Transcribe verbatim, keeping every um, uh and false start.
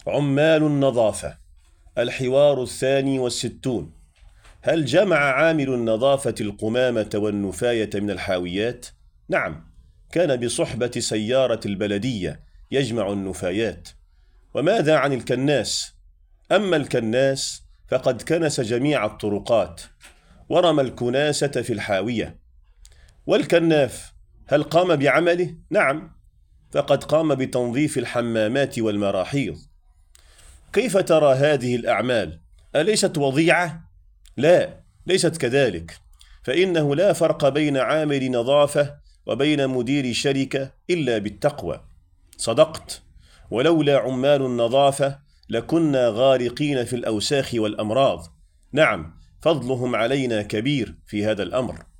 عمال النظافة. الحوار الثاني والستون: هل جمع عامل النظافة القمامة والنفاية من الحاويات؟ نعم، كان بصحبة سيارة البلدية يجمع النفايات. وماذا عن الكناس؟ أما الكناس فقد كنس جميع الطرقات ورمى الكناسة في الحاوية. والكناف هل قام بعمله؟ نعم، فقد قام بتنظيف الحمامات والمراحيض. كيف ترى هذه الأعمال؟ أليست وضيعة؟ لا، ليست كذلك، فإنه لا فرق بين عامل نظافة وبين مدير شركة إلا بالتقوى. صدقت، ولولا عمال النظافة لكنا غارقين في الأوساخ والأمراض. نعم، فضلهم علينا كبير في هذا الأمر.